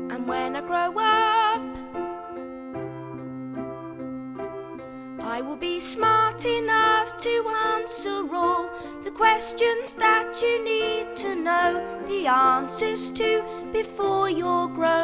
And when I grow up, I will be smart enough to answer all the questions that you need to know the answers to before you're grown